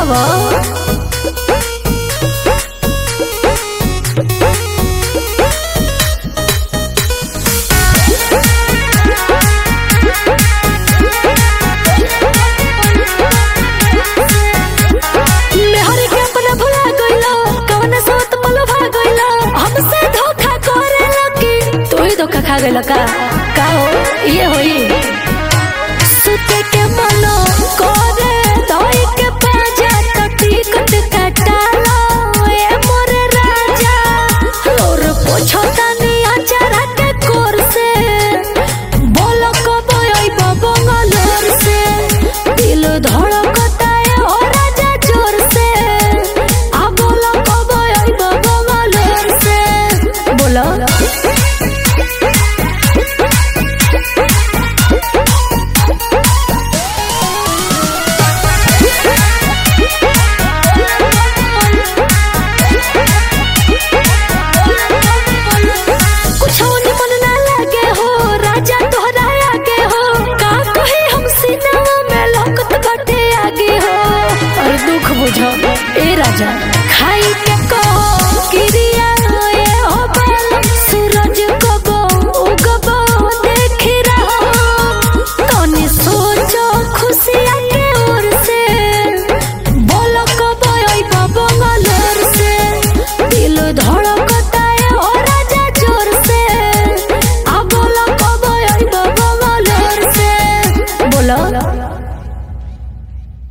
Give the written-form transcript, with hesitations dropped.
आवा खा गइल का हो ये होई सुते के मनो करे दई के पाजा टटी कट कटाला ए मोरे राजा और पोछता नी आचारा के कोर से बोलो कब आई बंगलोर से दिल धड़कता है ओ राजा जोर से आ बोलो कब आई बंगलोर से बोलो ए राजा खाई